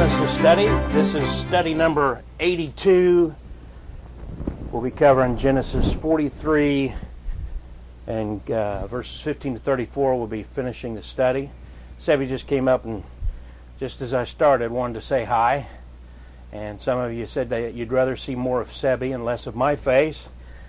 Genesis study. This is study number 82. We'll be covering Genesis 43 and verses 15 to 34. We'll be finishing the study. Sebby just came up and just as I started wanted to say hi. And some of you said that you'd rather see more of Sebby and less of my face.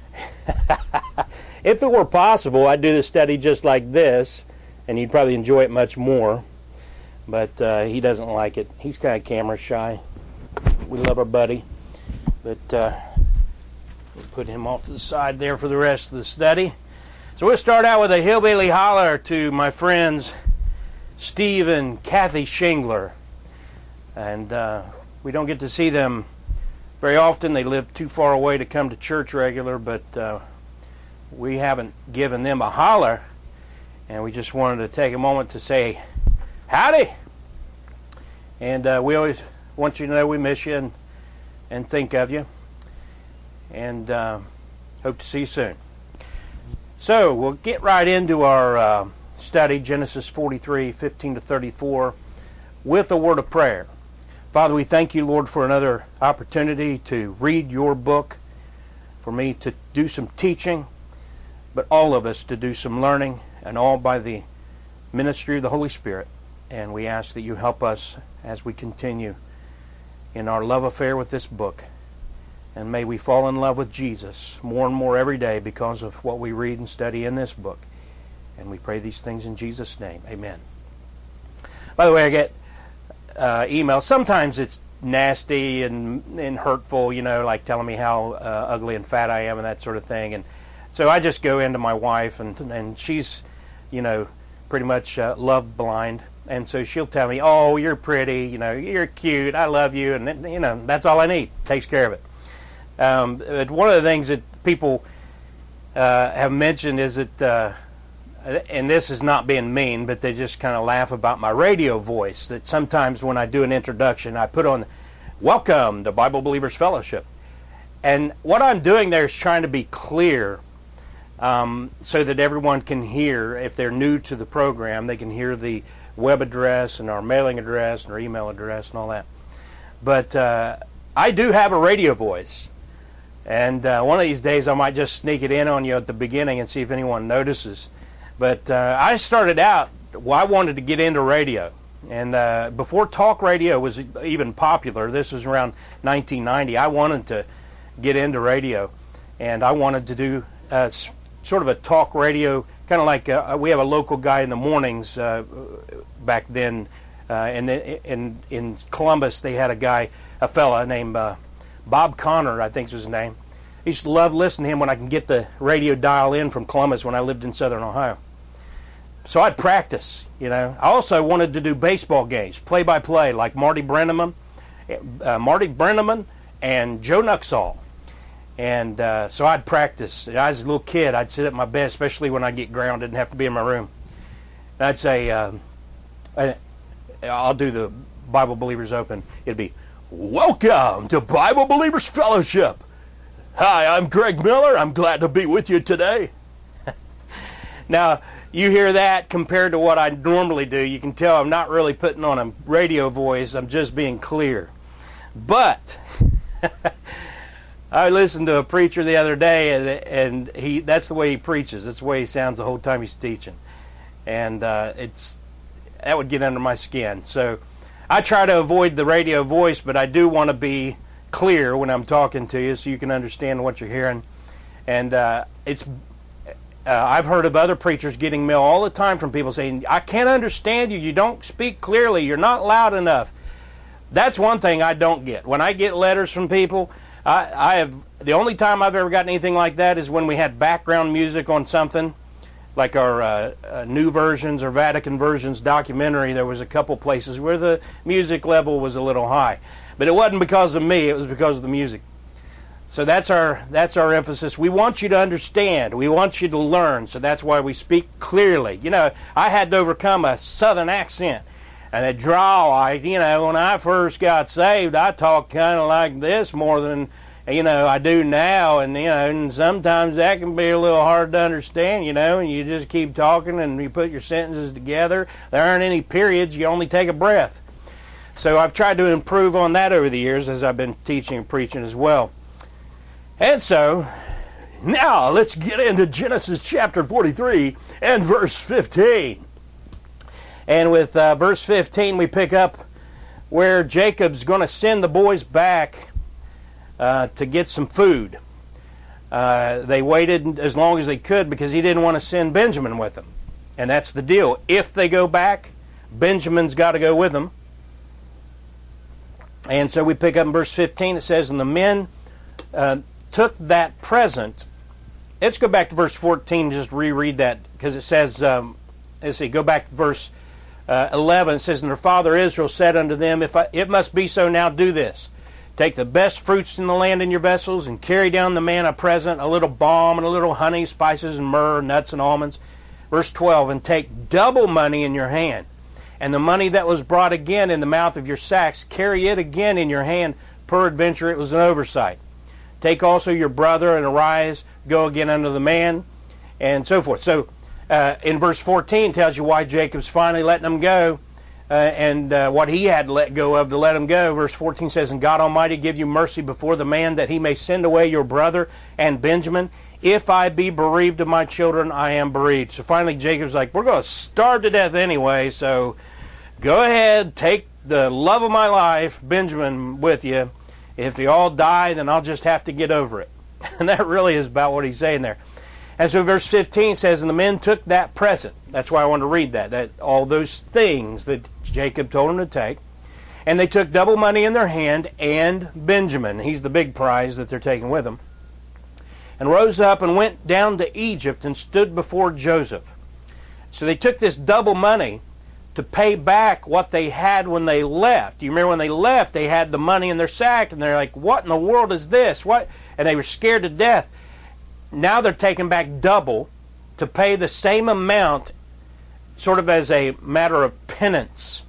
If it were possible, I'd do the study just like this, and you'd probably enjoy it much more. But he doesn't like it. He's kind of camera shy. We love our buddy. But we'll put him off to the side there for the rest of the study. So we'll start out with a hillbilly holler to my friends Steve and Kathy Shingler. And we don't get to see them very often. They live too far away to come to church regular, but we haven't given them a holler. And we just wanted to take a moment to say, howdy! And we always want you to know we miss you and think of you. And hope to see you soon. So we'll get right into our study, Genesis 43, 15 to 34, with a word of prayer. Father, we thank you, Lord, for another opportunity to read your book, for me to do some teaching, but all of us to do some learning, and all by the ministry of the Holy Spirit. And we ask that you help us as we continue in our love affair with this book. And may we fall in love with Jesus more and more every day because of what we read and study in this book. And we pray these things in Jesus' name. Amen. By the way, I get emails. Sometimes it's nasty and hurtful, you know, like telling me how ugly and fat I am and that sort of thing. And so I just go into my wife, and she's, you know, pretty much love blind. And so she'll tell me, oh, you're pretty, you know, you're cute, I love you, and, you know, that's all I need. Takes care of it. But one of the things that people have mentioned is that, and this is not being mean, but they just kind of laugh about my radio voice, that sometimes when I do an introduction, I put on, welcome to Bible Believers Fellowship. And what I'm doing there is trying to be clear so that everyone can hear. If they're new to the program, they can hear the web address and our mailing address and our email address and all that. But I do have a radio voice. And one of these days I might just sneak it in on you at the beginning and see if anyone notices. But I started out, well, I wanted to get into radio. And before talk radio was even popular, this was around 1990, I wanted to get into radio. And I wanted to do sort of a talk radio, kind of like we have a local guy in the mornings back then. And in Columbus, they had a fella named Bob Connor, I think was his name. I used to love listening to him when I can get the radio dial in from Columbus when I lived in Southern Ohio. So I'd practice, you know. I also wanted to do baseball games, play-by-play, like Marty Brennaman and Joe Nuxall. And so I'd practice. I was a little kid. I'd sit at my bed, especially when I get grounded and have to be in my room. And I'd say, I'll do the Bible Believers Open. It'd be, welcome to Bible Believers Fellowship. Hi, I'm Greg Miller. I'm glad to be with you today. Now, you hear that compared to what I normally do. You can tell I'm not really putting on a radio voice. I'm just being clear. But I listened to a preacher the other day, and that's the way he preaches. That's the way he sounds the whole time he's teaching. And that would get under my skin. So I try to avoid the radio voice, but I do want to be clear when I'm talking to you so you can understand what you're hearing. And I've heard of other preachers getting mail all the time from people saying, I can't understand you. You don't speak clearly. You're not loud enough. That's one thing I don't get. When I get letters from people, the only time I've ever gotten anything like that is when we had background music on something, like our New Versions or Vatican Versions documentary. There was a couple places where the music level was a little high. But it wasn't because of me, it was because of the music. So that's our emphasis. We want you to understand. We want you to learn. So that's why we speak clearly. You know, I had to overcome a southern accent and a drawl. You know, when I first got saved, I talked kind of like this more than, you know, I do now. And, you know, and sometimes that can be a little hard to understand, you know, and you just keep talking and you put your sentences together. There aren't any periods. You only take a breath. So I've tried to improve on that over the years as I've been teaching and preaching as well. And so, now let's get into Genesis chapter 43 and verse 15. And with verse 15, we pick up where Jacob's going to send the boys back to get some food. They waited as long as they could because he didn't want to send Benjamin with them. And that's the deal. If they go back, Benjamin's got to go with them. And so we pick up in verse 15. It says, and the men took that present. Let's go back to verse 14 and just reread that, because it says, let's see, go back to verse 11. It says, and their father Israel said unto them, it must be so, now do this. Take the best fruits in the land in your vessels, and carry down the man a present, a little balm, and a little honey, spices, and myrrh, nuts, and almonds. Verse 12, and take double money in your hand, and the money that was brought again in the mouth of your sacks, carry it again in your hand, peradventure it was an oversight. Take also your brother, and arise, go again unto the man, and so forth. So in verse 14 tells you why Jacob's finally letting them go, and what he had to let go of to let him go. Verse 14 says, and God Almighty give you mercy before the man, that he may send away your brother and Benjamin. If I be bereaved of my children, I am bereaved. So finally Jacob's like, we're going to starve to death anyway, so go ahead, take the love of my life, Benjamin, with you. If you all die, then I'll just have to get over it. And that really is about what he's saying there. And so verse 15 says, and the men took that present. That's why I wanted to read that all those things that Jacob told them to take. And they took double money in their hand, and Benjamin, he's the big prize that they're taking with them, and rose up and went down to Egypt and stood before Joseph. So they took this double money to pay back what they had when they left. You remember when they left, they had the money in their sack, and they're like, what in the world is this? What? And they were scared to death. Now they're taking back double to pay the same amount, sort of as a matter of penance,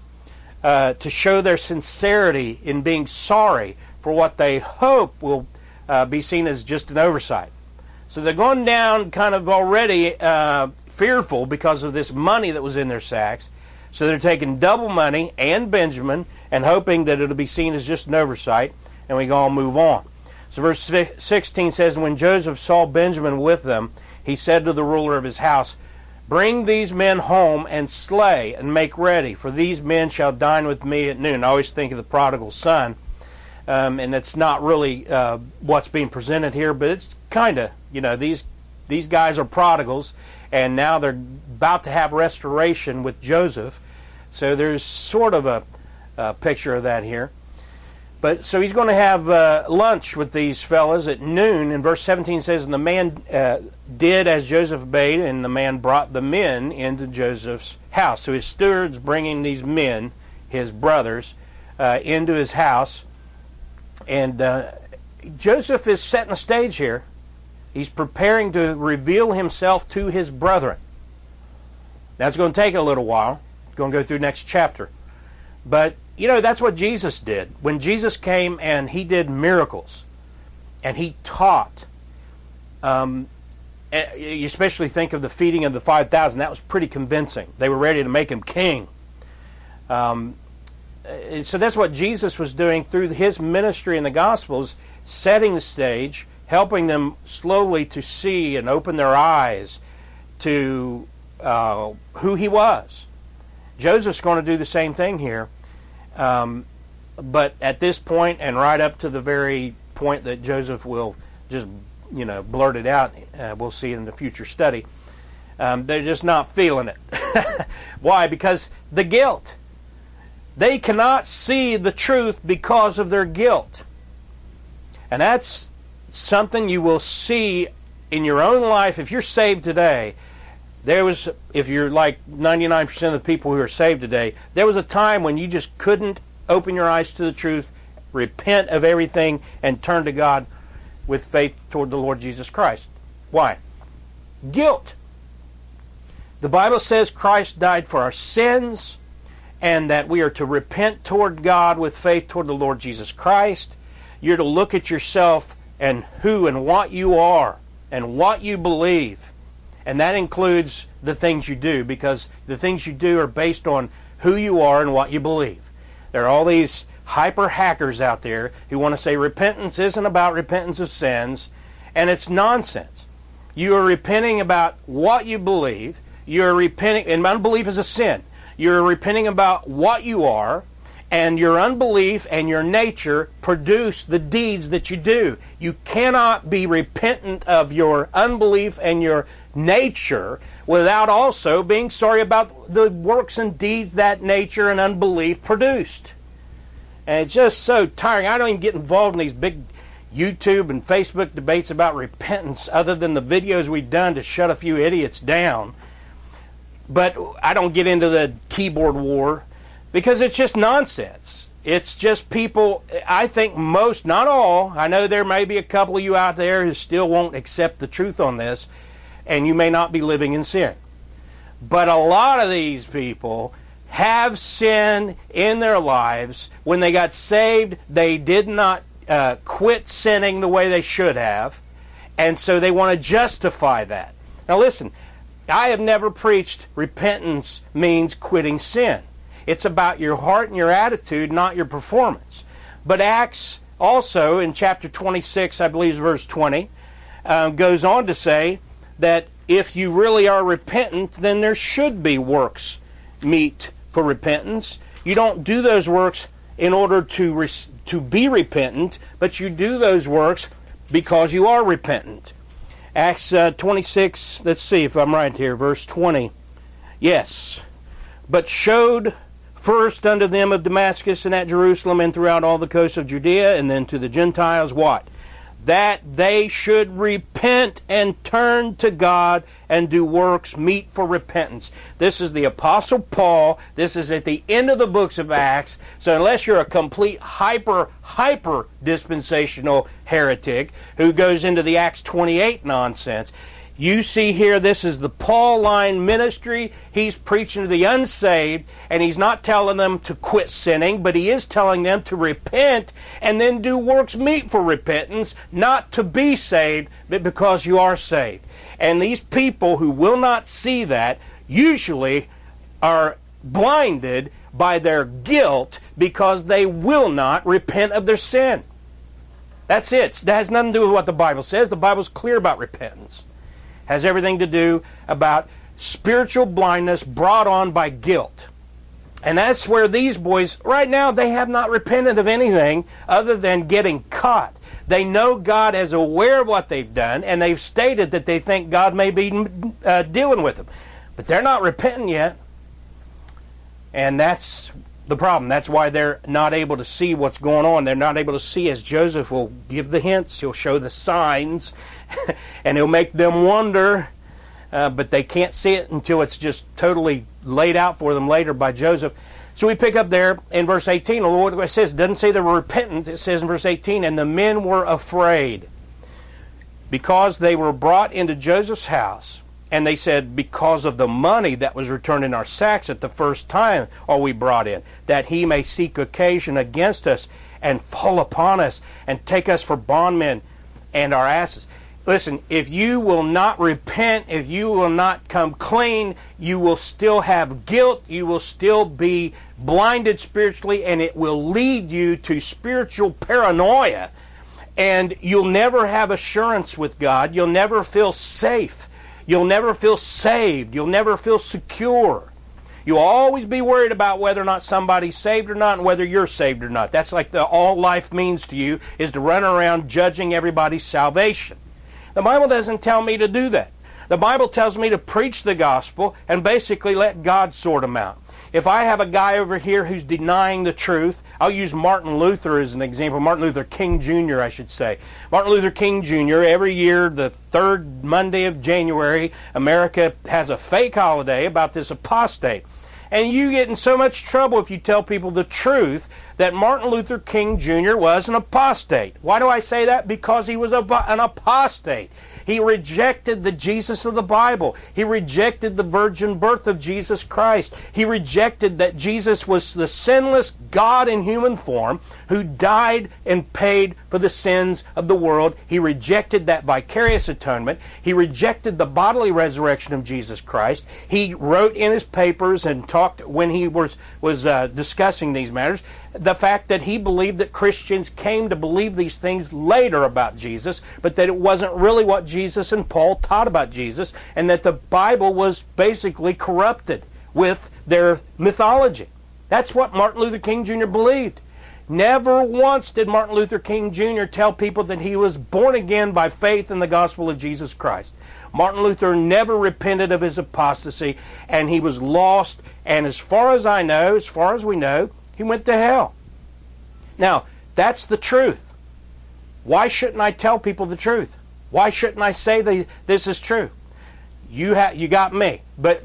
to show their sincerity in being sorry for what they hope will be seen as just an oversight. So they're going down kind of already fearful because of this money that was in their sacks. So they're taking double money and Benjamin and hoping that it'll be seen as just an oversight, and we can all move on. So verse 16 says, and when Joseph saw Benjamin with them, he said to the ruler of his house, bring these men home and slay and make ready, for these men shall dine with me at noon. I always think of the prodigal son, and it's not really what's being presented here, but it's kind of, these guys are prodigals, and now they're about to have restoration with Joseph. So there's sort of a picture of that here. But so he's going to have lunch with these fellas at noon. And verse 17 says, and the man did as Joseph bade, and the man brought the men into Joseph's house. So his steward's bringing these men, his brothers, into his house. And Joseph is setting the stage here. He's preparing to reveal himself to his brethren. Now it's going to take a little while. It's going to go through next chapter. But, that's what Jesus did. When Jesus came and he did miracles and he taught, you especially think of the feeding of the 5,000, that was pretty convincing. They were ready to make him king. So that's what Jesus was doing through his ministry in the Gospels, setting the stage, helping them slowly to see and open their eyes to who he was. Joseph's going to do the same thing here. But at this point, and right up to the very point that Joseph will just, blurt it out, we'll see it in the future study, they're just not feeling it. Why? Because the guilt. They cannot see the truth because of their guilt. And that's something you will see in your own life. If you're saved today, if you're like 99% of the people who are saved today, there was a time when you just couldn't open your eyes to the truth, repent of everything, and turn to God with faith toward the Lord Jesus Christ. Why? Guilt. The Bible says Christ died for our sins, and that we are to repent toward God with faith toward the Lord Jesus Christ. You're to look at yourself and who and what you are and what you believe. And that includes the things you do, because the things you do are based on who you are and what you believe. There are all these hyper hackers out there who want to say repentance isn't about repentance of sins, and it's nonsense. You are repenting about what you believe. You're repenting, and unbelief is a sin. You're repenting about what you are, and your unbelief and your nature produce the deeds that you do. You cannot be repentant of your unbelief and your nature without also being sorry about the works and deeds that nature and unbelief produced. And it's just so tiring. I don't even get involved in these big YouTube and Facebook debates about repentance other than the videos we've done to shut a few idiots down. But I don't get into the keyboard war because it's just nonsense. It's just people, I think most, not all, I know there may be a couple of you out there who still won't accept the truth on this, and you may not be living in sin. But a lot of these people have sin in their lives. When they got saved, they did not quit sinning the way they should have, and so they want to justify that. Now listen, I have never preached repentance means quitting sin. It's about your heart and your attitude, not your performance. But Acts also, in chapter 26, I believe it's verse 20, goes on to say that if you really are repentant, then there should be works meet for repentance. You don't do those works in order to be repentant, but you do those works because you are repentant. Acts 26, let's see if I'm right here, verse 20. Yes, but showed first unto them of Damascus and at Jerusalem and throughout all the coasts of Judea, and then to the Gentiles, what? That they should repent and turn to God and do works meet for repentance. This is the Apostle Paul. This is at the end of the books of Acts. So unless you're a complete hyper dispensational heretic who goes into the Acts 28 nonsense, you see here, this is the Pauline ministry. He's preaching to the unsaved, and he's not telling them to quit sinning, but he is telling them to repent and then do works meet for repentance, not to be saved, but because you are saved. And these people who will not see that usually are blinded by their guilt because they will not repent of their sin. That's it. That has nothing to do with what the Bible says. The Bible's clear about repentance. Has everything to do about spiritual blindness brought on by guilt. And that's where these boys, right now, they have not repented of anything other than getting caught. They know God is aware of what they've done, and they've stated that they think God may be dealing with them. But they're not repenting yet. And that's the problem. That's why they're not able to see what's going on. They're not able to see, as Joseph will give the hints. He'll show the signs, and he'll make them wonder, but they can't see it until it's just totally laid out for them later by Joseph. So we pick up there in verse 18. The Lord says, it doesn't say they were repentant. It says in verse 18, and the men were afraid because they were brought into Joseph's house. And they said, because of the money that was returned in our sacks at the first time are we brought in, that he may seek occasion against us and fall upon us and take us for bondmen and our asses. Listen, if you will not repent, if you will not come clean, you will still have guilt, you will still be blinded spiritually, and it will lead you to spiritual paranoia. And you'll never have assurance with God. You'll never feel safe. You'll never feel saved. You'll never feel secure. You'll always be worried about whether or not somebody's saved or not and whether you're saved or not. That's like all life means to you, is to run around judging everybody's salvation. The Bible doesn't tell me to do that. The Bible tells me to preach the gospel and basically let God sort them out. If I have a guy over here who's denying the truth, I'll use Martin Luther as an example. Martin Luther King Jr., I should say. Martin Luther King Jr., every year, the third Monday of January, America has a fake holiday about this apostate. And you get in so much trouble if you tell people the truth that Martin Luther King Jr. was an apostate. Why do I say that? Because he was an apostate. He rejected the Jesus of the Bible. He rejected the virgin birth of Jesus Christ. He rejected that Jesus was the sinless God in human form who died and paid for the sins of the world. He rejected that vicarious atonement. He rejected the bodily resurrection of Jesus Christ. He wrote in his papers and talked when he was discussing these matters, the fact that he believed that Christians came to believe these things later about Jesus, but that it wasn't really what Jesus and Paul taught about Jesus, and that the Bible was basically corrupted with their mythology. That's what Martin Luther King Jr. believed. Never once did Martin Luther King Jr. tell people that he was born again by faith in the gospel of Jesus Christ. Martin Luther never repented of his apostasy, and he was lost, and as far as I know, as far as we know, he went to hell. Now, that's the truth. Why shouldn't I tell people the truth? Why shouldn't I say this is true? You got me, but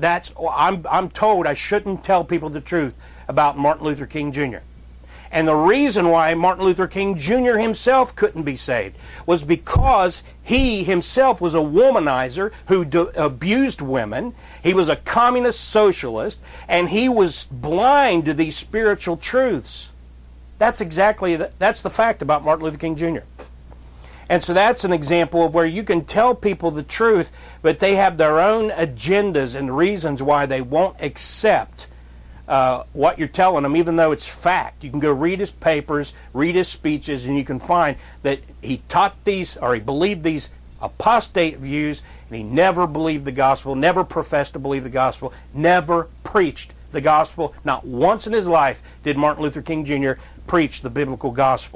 I'm told I shouldn't tell people the truth about Martin Luther King Jr. And the reason why Martin Luther King Jr. himself couldn't be saved was because he himself was a womanizer who abused women. He was a communist socialist, and he was blind to these spiritual truths. That's the fact about Martin Luther King Jr. And so that's an example of where you can tell people the truth, but they have their own agendas and reasons why they won't accept what you're telling them, even though it's fact. You can go read his papers, read his speeches, and you can find that he taught these, or he believed these apostate views, and he never believed the gospel, never professed to believe the gospel, never preached the gospel. Not once in his life did Martin Luther King Jr. preach the biblical gospel.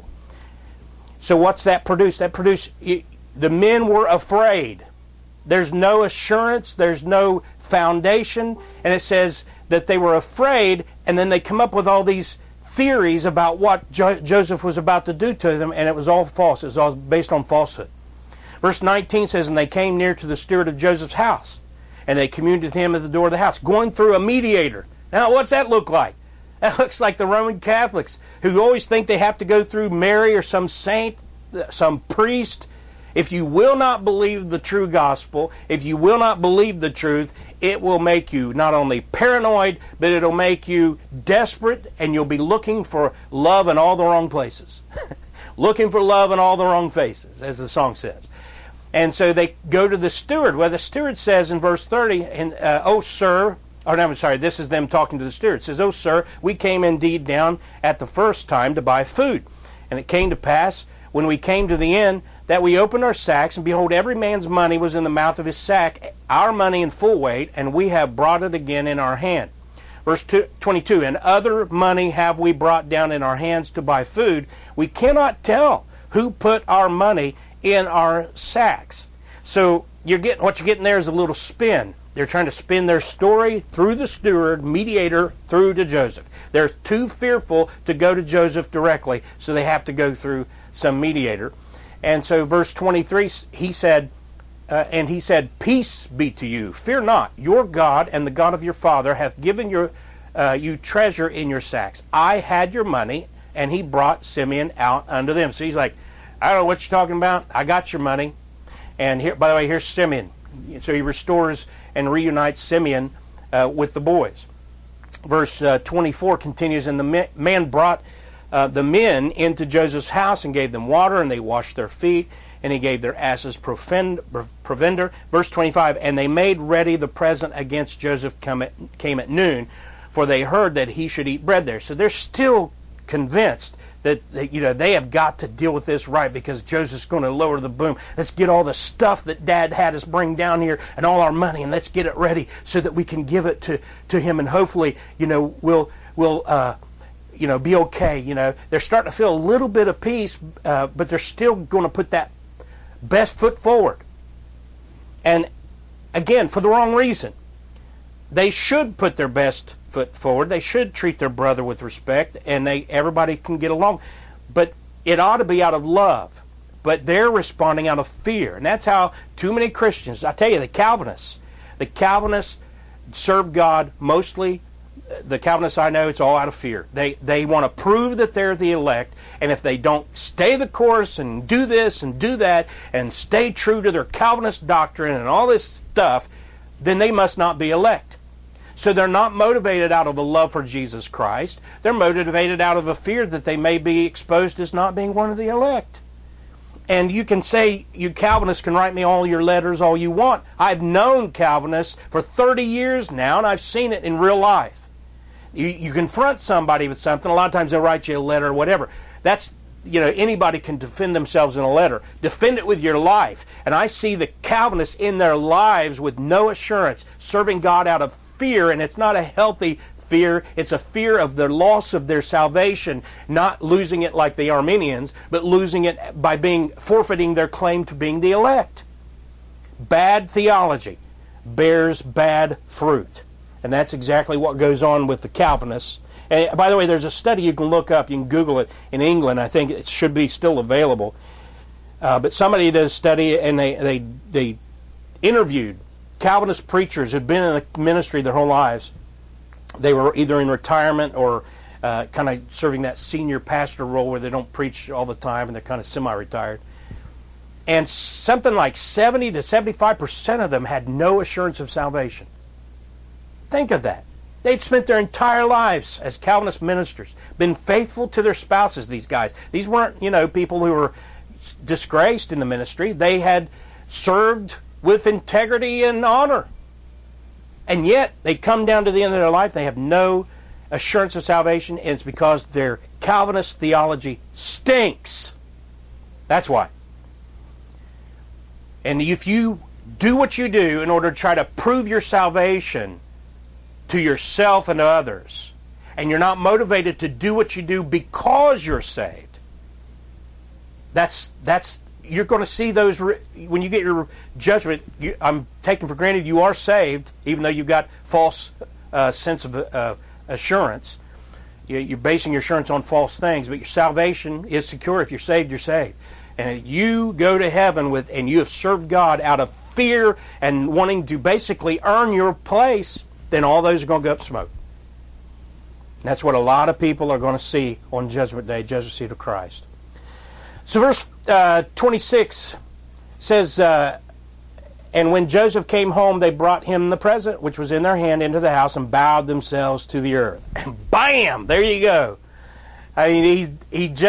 So what's that produce? That produced, the men were afraid. There's no assurance, there's no foundation, and it says that they were afraid, and then they come up with all these theories about what Joseph was about to do to them, and it was all false. It was all based on falsehood. Verse 19 says, and they came near to the steward of Joseph's house, and they communed with him at the door of the house, going through a mediator. Now, what's that look like? That looks like the Roman Catholics, who always think they have to go through Mary or some saint, some priest. If you will not believe the true gospel, if you will not believe the truth, it will make you not only paranoid, but it'll make you desperate, and you'll be looking for love in all the wrong places. Looking for love in all the wrong faces, as the song says. And so they go to the steward. Well, the steward says in verse 30, oh, sir, or no, I'm sorry, this is them talking to the steward. It says, oh, sir, we came indeed down at the first time to buy food. And it came to pass, when we came to the inn, that we opened our sacks, and behold, every man's money was in the mouth of his sack, our money in full weight, and we have brought it again in our hand. Verse 22, and other money have we brought down in our hands to buy food. We cannot tell who put our money in our sacks. So what you're getting there is a little spin. They're trying to spin their story through the steward, mediator, through to Joseph. They're too fearful to go to Joseph directly, so they have to go through some mediator. And so verse 23, he said, peace be to you. Fear not. Your God and the God of your father hath given you treasure in your sacks. I had your money, and he brought Simeon out unto them. So he's like, I don't know what you're talking about. I got your money. And here, by the way, here's Simeon. So he restores and reunites Simeon with the boys. Verse 24 continues, and the man brought the men into Joseph's house and gave them water, and they washed their feet, and he gave their asses provender. Verse 25, and they made ready the present against Joseph came at noon, for they heard that he should eat bread there. So they're still convinced that they have got to deal with this right, because Joseph's going to lower the boom. Let's get all the stuff that Dad had us bring down here and all our money, and let's get it ready so that we can give it to him, and hopefully, we'll be okay. They're starting to feel a little bit of peace, but they're still going to put that best foot forward. And again, for the wrong reason. They should put their best foot forward. They should treat their brother with respect, and everybody can get along. But it ought to be out of love. But they're responding out of fear. And that's how too many Christians, I tell you, the Calvinists serve God mostly the Calvinists I know, it's all out of fear. They want to prove that they're the elect, and if they don't stay the course and do this and do that and stay true to their Calvinist doctrine and all this stuff, then they must not be elect. So they're not motivated out of a love for Jesus Christ. They're motivated out of a fear that they may be exposed as not being one of the elect. And you can say, you Calvinists can write me all your letters all you want. I've known Calvinists for 30 years now, and I've seen it in real life. You confront somebody with something, a lot of times they'll write you a letter or whatever. That's, anybody can defend themselves in a letter. Defend it with your life. And I see the Calvinists in their lives with no assurance, serving God out of fear, and it's not a healthy fear. It's a fear of the loss of their salvation, not losing it like the Arminians, but losing it by forfeiting their claim to being the elect. Bad theology bears bad fruit. And that's exactly what goes on with the Calvinists. And by the way, there's a study you can look up. You can Google it in England. I think it should be still available. But somebody did a study, and they interviewed Calvinist preachers who'd been in the ministry their whole lives. They were either in retirement or kind of serving that senior pastor role where they don't preach all the time and they're kind of semi-retired. And something like 70 to 75% of them had no assurance of salvation. Think of that. They'd spent their entire lives as Calvinist ministers, been faithful to their spouses, these guys. These weren't, people who were disgraced in the ministry. They had served with integrity and honor. And yet, they come down to the end of their life, they have no assurance of salvation, and it's because their Calvinist theology stinks. That's why. And if you do what you do in order to try to prove your salvation to yourself and to others, and you're not motivated to do what you do because you're saved, that's you're going to see those when you get your judgment. I'm taking for granted you are saved, even though you've got false sense of assurance. You're basing your assurance on false things, but your salvation is secure. If you're saved, you're saved. And if you go to heaven and you have served God out of fear and wanting to basically earn your place, then all those are going to go up smoke. And that's what a lot of people are going to see on Judgment Day, Judgment Seat of Christ. So verse 26 says, and when Joseph came home, they brought him the present, which was in their hand, into the house, and bowed themselves to the earth. And bam! There you go. I mean,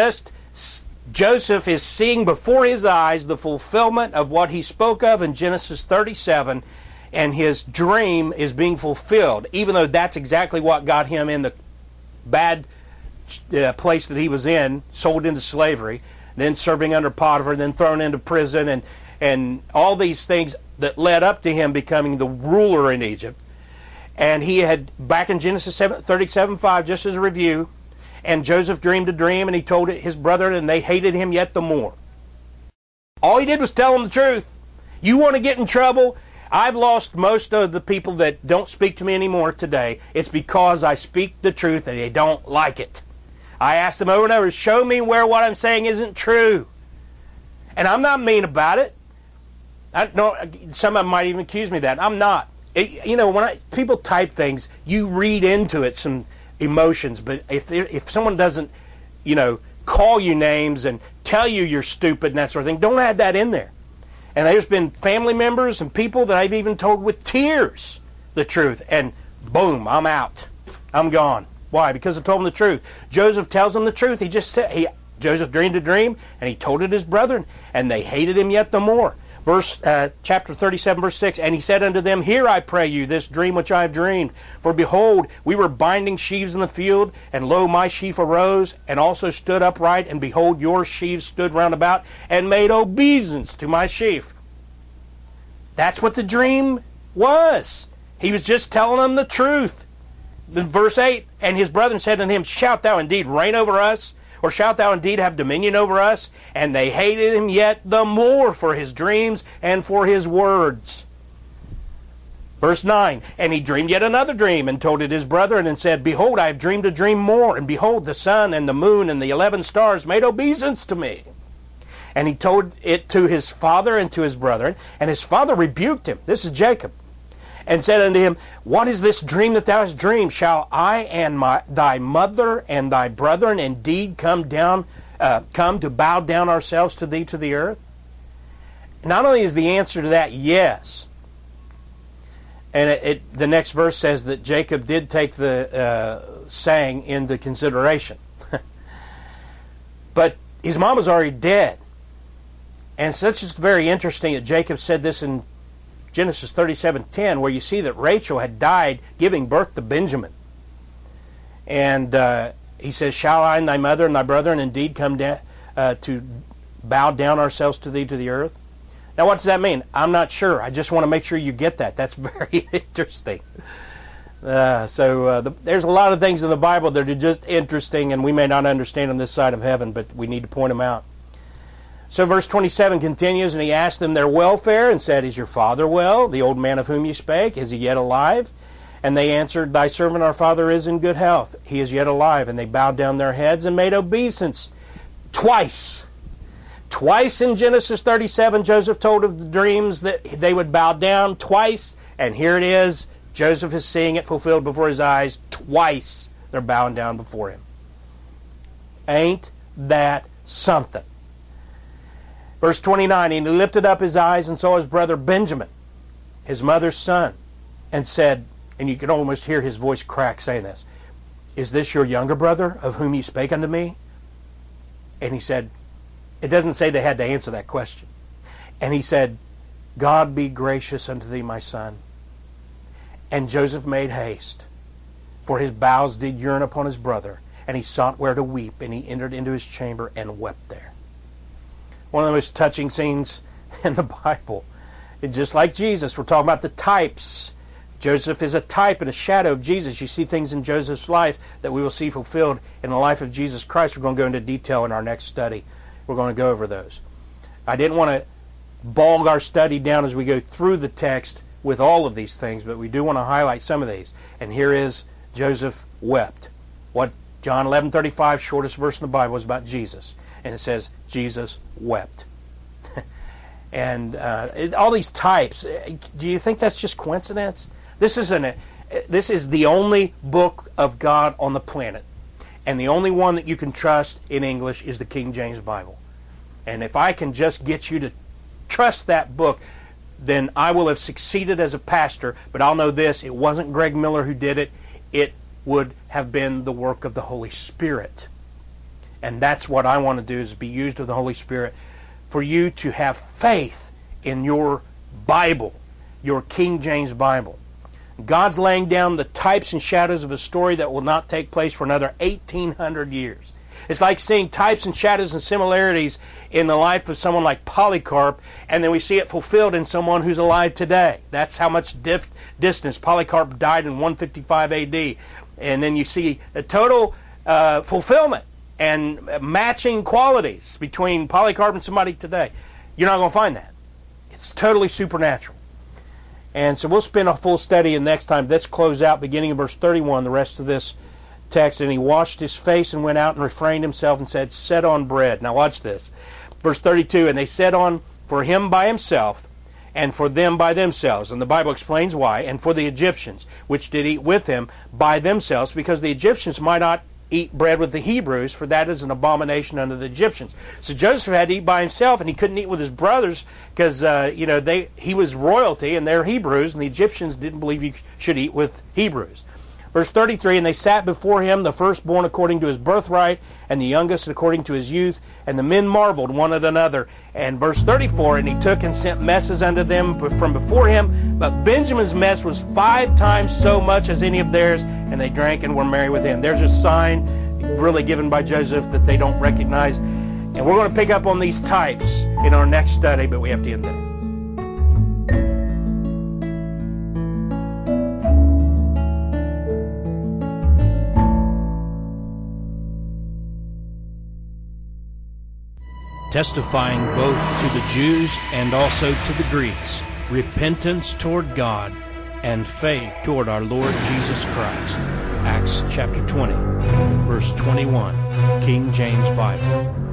Joseph is seeing before his eyes the fulfillment of what he spoke of in Genesis 37, and his dream is being fulfilled, even though that's exactly what got him in the bad place that he was in, sold into slavery, then serving under Potiphar, then thrown into prison, and all these things that led up to him becoming the ruler in Egypt. And he had, back in Genesis 37:5, just as a review, and Joseph dreamed a dream, and he told it his brethren, and they hated him yet the more. All he did was tell them the truth. You want to get in trouble? I've lost most of the people that don't speak to me anymore today. It's because I speak the truth and they don't like it. I ask them over and over, show me where what I'm saying isn't true. And I'm not mean about it. Some of them might even accuse me of that. I'm not. When people type things, you read into it some emotions. But if someone doesn't, call you names and tell you you're stupid and that sort of thing, don't add that in there. And there's been family members and people that I've even told with tears the truth. And boom, I'm out. I'm gone. Why? Because I told them the truth. Joseph tells them the truth. Joseph dreamed a dream, and he told it his brethren, and they hated him yet the more. Chapter 37, verse 6, and he said unto them, hear, I pray you, this dream which I have dreamed. For behold, we were binding sheaves in the field, and lo, my sheaf arose, and also stood upright, and behold, your sheaves stood round about, and made obeisance to my sheaf. That's what the dream was. He was just telling them the truth. In verse 8, and his brethren said unto him, shalt thou indeed reign over us? Or shalt thou indeed have dominion over us? And they hated him yet the more for his dreams and for his words. Verse 9, and he dreamed yet another dream, and told it his brethren, and said, behold, I have dreamed a dream more, and behold, the sun and the moon and the 11 stars made obeisance to me. And he told it to his father and to his brethren, and his father rebuked him. This is Jacob. and said unto him, What is this dream that thou hast dreamed? Shall I and thy mother and thy brethren indeed come to bow down ourselves to thee to the earth? Not only is the answer to that yes, and the next verse says that Jacob did take the saying into consideration. But his mom was already dead. And so it's just very interesting that Jacob said this in Genesis 37:10, where you see that Rachel had died giving birth to Benjamin. And he says, Shall I and thy mother and thy brethren indeed come to bow down ourselves to thee to the earth? Now what does that mean? I'm not sure. I just want to make sure you get that. That's very interesting. There's a lot of things in the Bible that are just interesting, and we may not understand on this side of heaven, but we need to point them out. So verse 27 continues, and he asked them their welfare, and said, Is your father well, the old man of whom you spake? Is he yet alive? And they answered, Thy servant our father is in good health. He is yet alive. And they bowed down their heads and made obeisance. Twice in Genesis 37, Joseph told of the dreams that they would bow down. Twice, and here it is. Joseph is seeing it fulfilled before his eyes. Twice they're bowing down before him. Ain't that something? Verse 29, and he lifted up his eyes and saw his brother Benjamin, his mother's son, and said, and you can almost hear his voice crack saying this, Is this your younger brother of whom you spake unto me? And he said, it doesn't say they had to answer that question. And he said, God be gracious unto thee, my son. And Joseph made haste, for his bowels did yearn upon his brother, and he sought where to weep, and he entered into his chamber and wept there. One of the most touching scenes in the Bible. It's just like Jesus, we're talking about the types. Joseph is a type and a shadow of Jesus. You see things in Joseph's life that we will see fulfilled in the life of Jesus Christ. We're going to go into detail in our next study. We're going to go over those. I didn't want to bog our study down as we go through the text with all of these things, but we do want to highlight some of these. And here is Joseph wept. What John 11:35, shortest verse in the Bible, is about Jesus. And it says, Jesus wept. And all these types, do you think that's just coincidence? This is the only book of God on the planet. And the only one that you can trust in English is the King James Bible. And if I can just get you to trust that book, then I will have succeeded as a pastor. But I'll know this, it wasn't Greg Miller who did it. It would have been the work of the Holy Spirit. And that's what I want to do, is be used of the Holy Spirit for you to have faith in your Bible, your King James Bible. God's laying down the types and shadows of a story that will not take place for another 1,800 years. It's like seeing types and shadows and similarities in the life of someone like Polycarp, and then we see it fulfilled in someone who's alive today. That's how much distance. Polycarp died in 155 AD. And then you see a total fulfillment and matching qualities between Polycarp and somebody today. You're not going to find that. It's totally supernatural. And so we'll spend a full study in next time. Let's close out beginning in verse 31, the rest of this text. And he washed his face and went out and refrained himself and said, Set on bread. Now watch this. Verse 32, and they set on for him by himself and for them by themselves. And the Bible explains why. And for the Egyptians, which did eat with him by themselves, because the Egyptians might not eat bread with the Hebrews, for that is an abomination unto the Egyptians. So Joseph had to eat by himself, and he couldn't eat with his brothers because he was royalty and they're Hebrews, and the Egyptians didn't believe he should eat with Hebrews. Verse 33, and they sat before him, the firstborn according to his birthright, and the youngest according to his youth, and the men marveled one at another. And verse 34, and he took and sent messes unto them from before him, but Benjamin's mess was 5 times so much as any of theirs, and they drank and were merry with him. There's a sign really given by Joseph that they don't recognize. And we're going to pick up on these types in our next study, but we have to end there. Testifying both to the Jews and also to the Greeks, repentance toward God and faith toward our Lord Jesus Christ. Acts chapter 20, verse 21, King James Bible.